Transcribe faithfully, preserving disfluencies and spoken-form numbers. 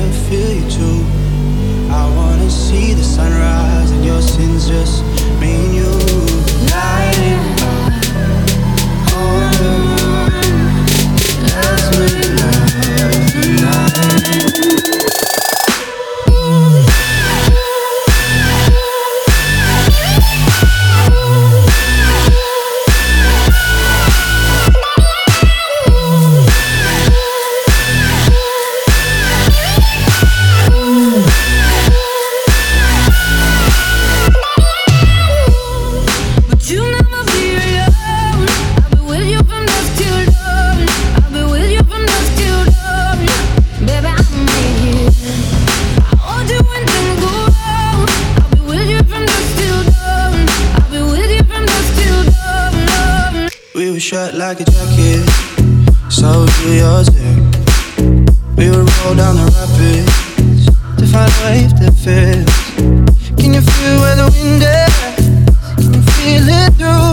feel you too. I wanna see the sunrise and your sins, just me and you. Lighting on the run, let's make love tonight. Shut like a jacket, so do yours too. We would roll down the rapids to find a wave that fits. Can you feel where the wind is? Can you feel it through